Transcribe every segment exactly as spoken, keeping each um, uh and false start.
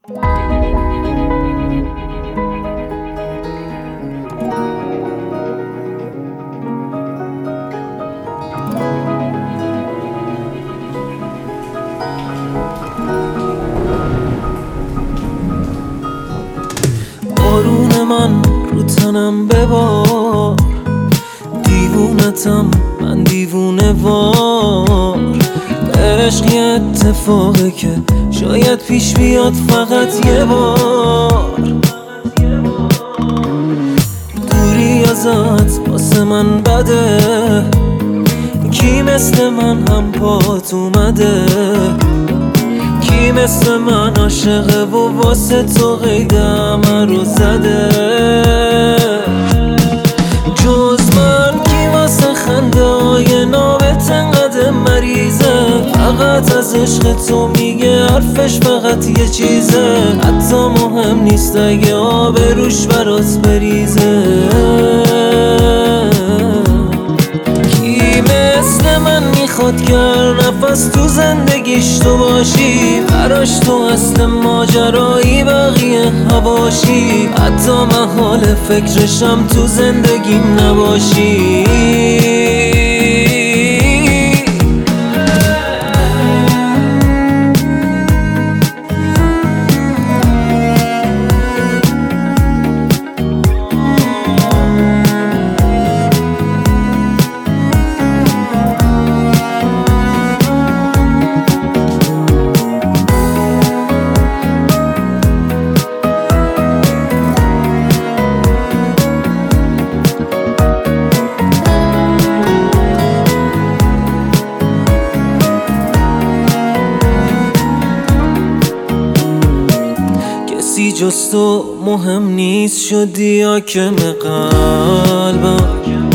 بارون من رو تنم ببار، دیوونتم من دیوونه وار. عشق یه اتفاقه که شاید پیش بیاد فقط یه بار. دوری ازت واسه من بده، کی مثل من هم پات اومده؟ کی مثل من عاشقه و واسه تو قید همه رو زده؟ جز من کی واسه خنده های نابت انقدر مریضه؟ فقط از عشق تو میگه حرفش فقط یه چیزه، حتی مهم نیست اگه آب روش برات بریزه. کی مثل من میخواد که هر نفس تو زندگیش تو باشی، براش تو اصل ماجرایی بقیه هواشی، حتی من حال فکرشم تو زندگیم نباشی. کسی جز تو مهم نیست، شدی حاکم قلبم.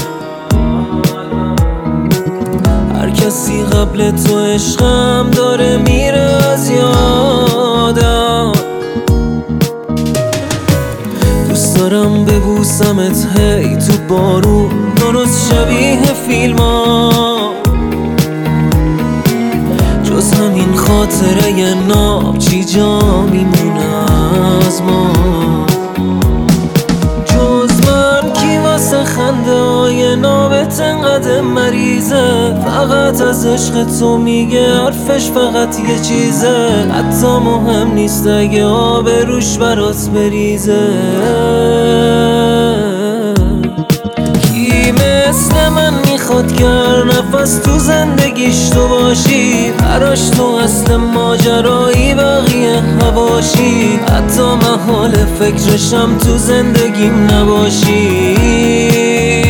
هر کسی قبل تو عشقم داره میره از یادم. دوست دارم ببوسمت هی تو بارون، درست شبیه فیلم ها. جز همین خاطره ی ناب چی جا میمونه از ما؟ جز من کی واسه خنده های نابت انقدر مریضه؟ فقط از عشق تو میگه حرفش فقط یه چیزه، حتی مهم نیست اگه آب روش برات بریزه. کی مثل من میخواد که هر نفس تو زندگیش تو باشی، براش تو اصل ماجرایی بقیه هواشی، حتی من حال فکرشم تو زندگیم نباشی.